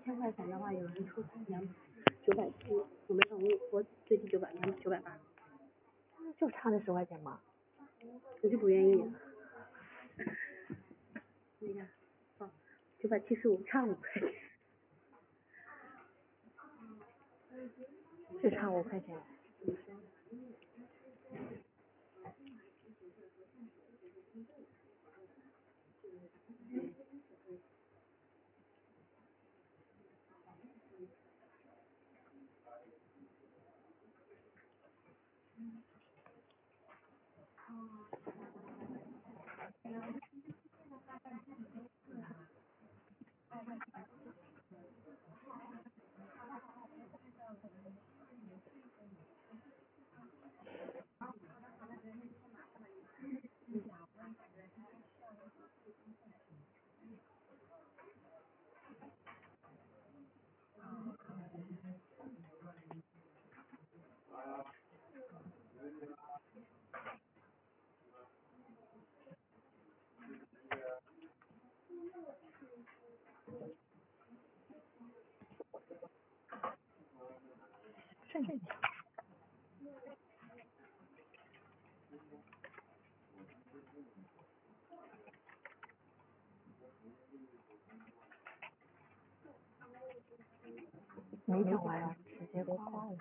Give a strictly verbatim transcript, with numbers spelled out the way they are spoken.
千块钱的话，有人出两九百七，我没同意，我最低九百两九百八， 就差那十块钱嘛。 我就不愿意。你看，哦，九百七十五，差五块钱。 就差五块钱。顺顺没讲完，直接挂了。